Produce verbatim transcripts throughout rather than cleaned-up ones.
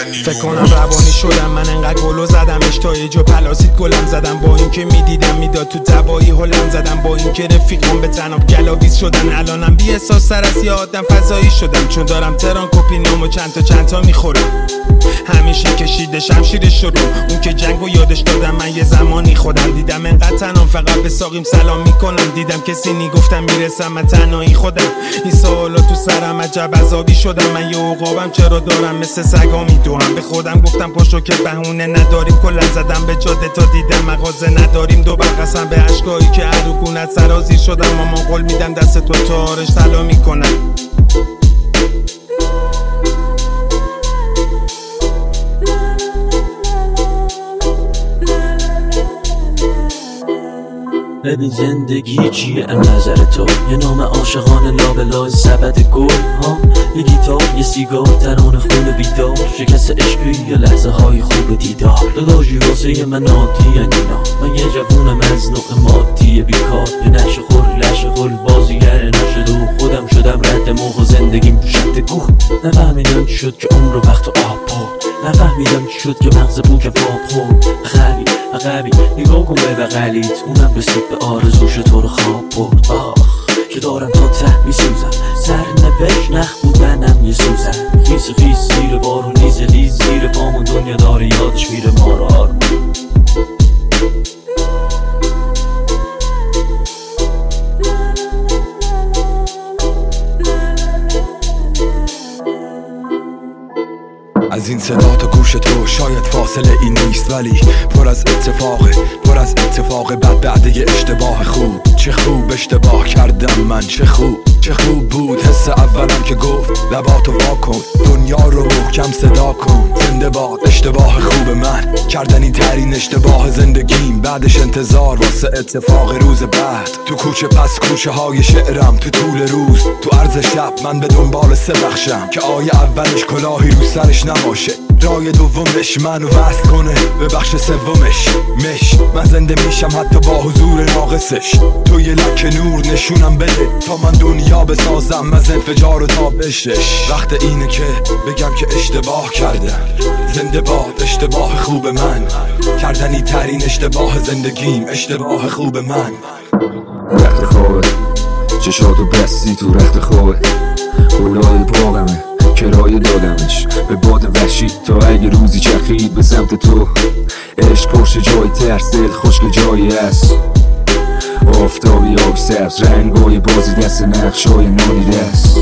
فکر کنم روانی شدم من انقدر گلو زدمش تا یه جا پلاسید گلم زدم با اینکه میدیدم میداد تو تبایی هلم زدم با اینکه رفیقم به تناب گلاویز شدن الانم بی احساس تر از یه آدم فضایی شدم چون دارم تران کپینام و چند تا چند تا میخورم همیشه کشیده شمشیر شدم اون که جنگو یادش دادم من یه زمانی خودم دیدم انقدر تنام فقط به ساقیم سلام میکنم دیدم کسی نیگفتم میرسم من تنهایی خودم این سوالا تو سرم عجب عذابی شدم من یه عقابم چرا دارم مثل سگا میدوام به خودم گفتم پاشو که بهونه نداریم کلا زدم به جاده تا دیدم مغازه نداریم دو برقصم به اشکایی که عروقونت سرازیر شدم مامان قول میدم دست تو تا آرش طلا میکنم ببین زندگی چیه از نظر تو یه نام عاشقانه لابلای سبد گل ها یه گیتار یه سیگار ترانه خونه بیدار شکست عشقی یه لحظه های خوب دیدار داداشی واسه من عادی اینا من یه جوون مزنوق مادی بیکار یه نشه خور لشه خور بازیگر نشه دو خودم شدم رد موق و زندگیم تو شد گوه نفهمیدم چی شد که عمر و وقت و آب پر نفهمیدم چی شد که مغز بوک فاب خور غبی غبی نگاه کن به بغلیت اونم رسید به آرزوش تو رو خواب برد آخ که دارم تا ته میسوزم سرنوشت نخ بود منم یه سوزم خیس خیس زیر بارون لیز لیز زیر پامون دنیا داره یادش میره ما رو آروم از این صدا تا گوش تو شاید فاصله این نیست ولی پر از اتفاقه پر از اتفاق بد بعد یه اشتباه خوب چه خوب اشتباه کردم من چه خوب چه خوب بود حس اولم که گفت لباتو واکن دنیا رو محکم صدا کن زنده باد اشتباه خوب من کردنی ترین اشتباه زندگیم بعدش انتظار واسه اتفاق روز بعد تو کوچه پس کوچه های شعرم تو طول روز تو عرض شب من به دنبال سه بخشم که آیه اولش کلاهی رو سرش نباشه رای دومش منو وصل کنه به بخش سومش مش من زنده میشم حتی با حضور ناقصش تو یه لک نور نشونم بده تا من دنیا بسازم از انفجار و تابشش وقت اینه که بگم که اشتباه کردم زنده باد اشتباه خوب من کردنی ترین اشتباه زندگیم اشتباه خوب من رخت خوابه چشاتو بستی تو رخت خوابه گلای باغمه کرایه دادمش به باد وحشی تا اگه روزی چرخید به سمت تو عشق پشت جای ترس دل خشک جایی هست آفتابی آبی سبز رنگای بازی دست نقشای نادیده است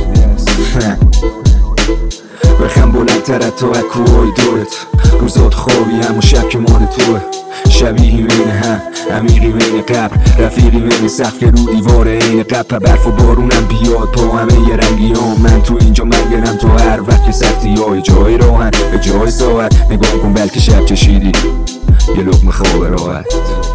بخم بلندتر تا اکوهای دورت روزات خوابی هم و شب که مال توه شبیهی بین هم عمیقی بین قبر رفیقی بین سقف که رو دیوار این قبر برف و بارونم بیاد با همه یه رنگی هم من تو اینجا مگرم تو هر وقت که سختی های جای راحن به جای ساعت نگاه کن بلکه شب چشیدی یه لقمه خواب راحت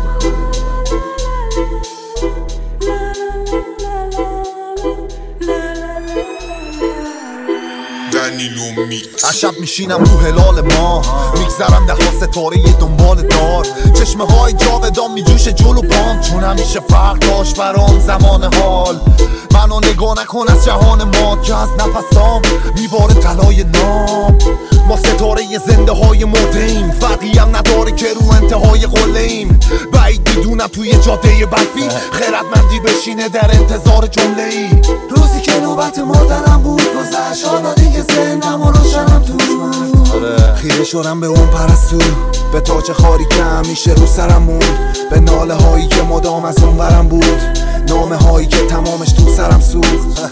از شب میشینم رو هلال ما میگذرم ده ها ستاره دنبال دار چشمه های جاودان میجوشه جلو بام چون همیشه فرق داشت برام زمان حال منو نگاه نکن از جهان ما که از نفسام میباره طلای نام ما ستاره زنده های مرده‌ایم فرقی هم نداره که رو انتهای قله‌ایم بعید میدونم توی جاده برفی خیرتمندی بشینه در انتظار جمله‌ای روزی که نوبت مردنم بود گذشت حالا دیگه ذهنم و روشنم توش بود خیره شدم به اون پرستو به تاج خاری که همیشه رو سرم موند به ناله هایی که مدام از اون برم بود نامه هایی که تمامش تو سرم سوخت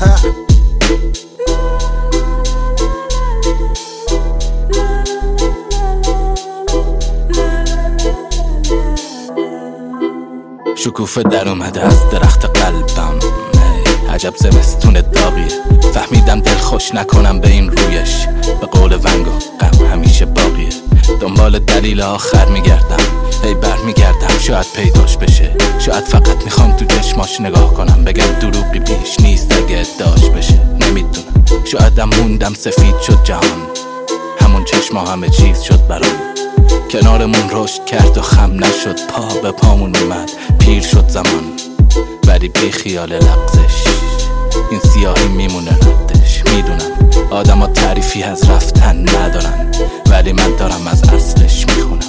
شکوفه در اومده از درخت قلبم عجب زمستون داغیه فهمیدم دل خوش نکنم به این رویش به قول ونگو غم همیشه باقیه دنبال دلیل آخر میگردم هی بر میگردم شاید پیداش بشه شاید فقط میخوام تو چشماش نگاه کنم بگم دروغی پیش نیست اگه ادعاش بشه نمیدونم شایدم موندم سفید شد جهان همون چشما همه چیز شد برام کنارمون رشد کرد و خم نشد پا به پامون اومد پیر شد زمان ولی بی خیال لغزش این سیاهی میمونه ردش میدونم آدم ها تعریفی از رفتن ندارن، ولی من دارم از اصلش میخونم.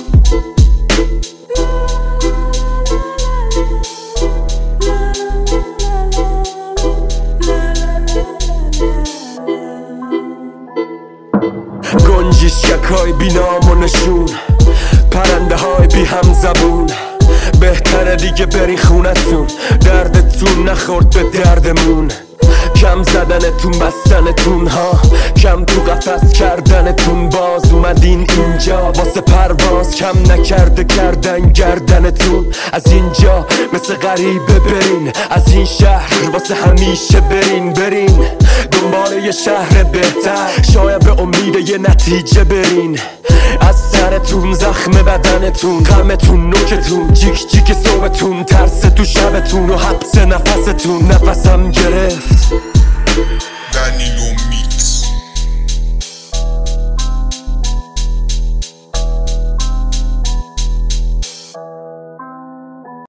گنجیشک های بی نام و نشون، پرنده های بی هم زبون، بهتره دیگه بری خونتون، دردتون نخورد به دردمون. کم زدنتون بستنتون ها، کم تو قفس کردنتون، باز اومدین اینجا واسه پرواز، کم نکرده کردن گردنتون. از اینجا مثل غریبه برین، از این شهر واسه همیشه برین برین دنبال یه شهر بهتر، شاید به امید یه نتیجه برین. از سرتون زخم بدنتون، غمتون نوکتون، جیک جیک صوبتون، ترس تو شبتون و حبس نفستون. نفسم گرفت